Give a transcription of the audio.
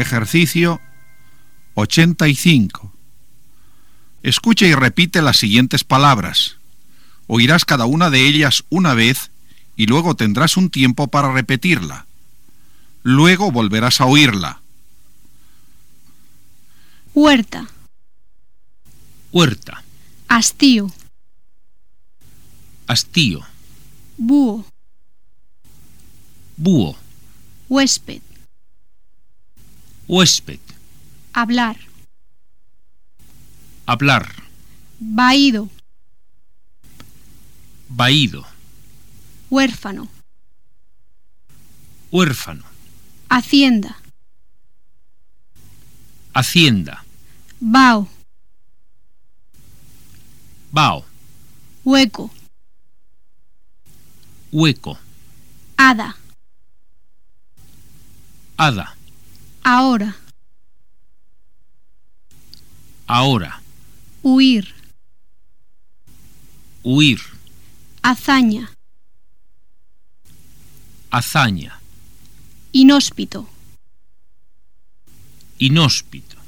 Ejercicio 85. Escucha y repite las siguientes palabras. Oirás cada una de ellas una vez y luego tendrás un tiempo para repetirla. Luego volverás a oírla. Huerta. Huerta. Hastío. Hastío. Búho. Búho. Huésped. Huésped. Hablar. Hablar. Vaído. Vaído. Huérfano. Huérfano. Hacienda. Hacienda. Vao. Vao. Hueco. Hueco. Hada. Hada. Ahora. Ahora. Huir. Huir. Hazaña. Hazaña. Inhóspito. Inhóspito.